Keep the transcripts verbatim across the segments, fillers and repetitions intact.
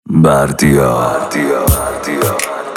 بردیا بردیا بردیا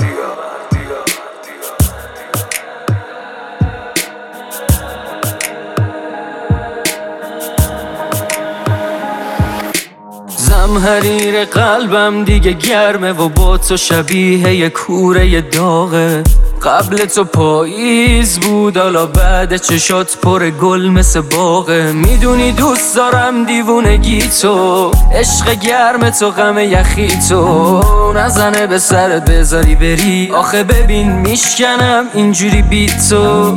زمحریر قلبم دیگه گرمه و با تو شبیه یه کوره داغه. قبل تو پاییز بود، حالا بعد چشات پر گل مثل باغه. میدونی دوست دارم دیوونگی تو، عشق گرم تو، غم یخی تو. نزنه به سرت بذاری بری، آخه ببین میشکنم اینجوری بی تو.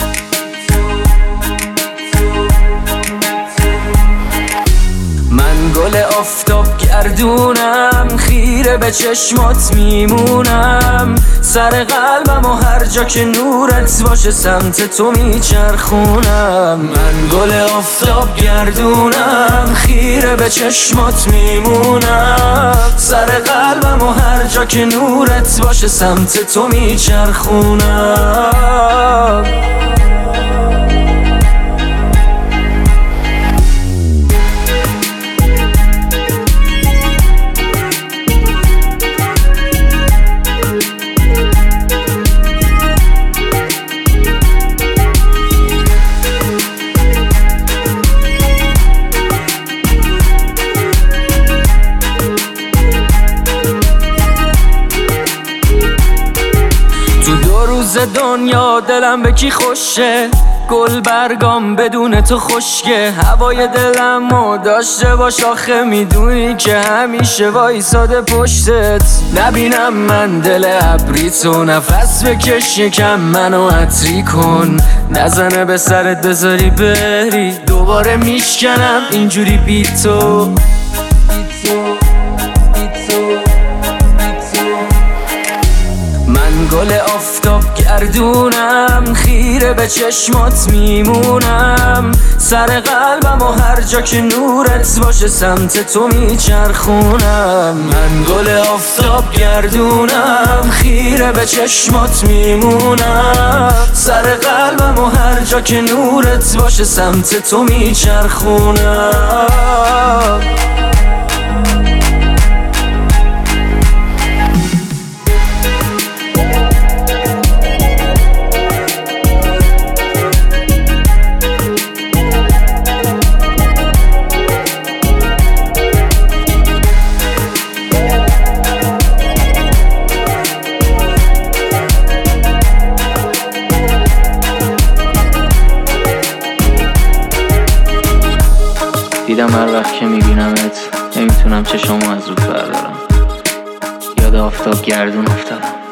من گل آفتاب گردونم، خیره به چشمات میمونم. سر قلبم و هر جا که نورت باشه سمت تو میچرخونم. من گل آفتاب گردونم، خیره به چشمات میمونم. سر قلبم و هر جا که نورت باشه سمت تو میچرخونم. تو دو روز دنیا دلم به کی خوشه، گل برگام بدون تو خشکه. هوای دلمو داشته باش، آخه میدونی که همیشه وایساده پشتت. نبینم من دل ابری تو، نفس بکش یکم منو عطری کن. نزنه به سرت بذاری بری، دوباره میشکنم اینجوری بی تو. من گل آفتاب گردونم، خیره به چشمات میمونم. سر قلبم و هر جا که نورت باشه سمت تو میچرخونم. من گل آفتاب گردونم، خیره به چشمات میمونم. سر قلبم و هر جا که نورت باشه سمت تو میچرخونم. دیدم هر وقت که میبینمت نمیتونم چشامو از رود بردارم. یاد آفتاب گردون افتادم.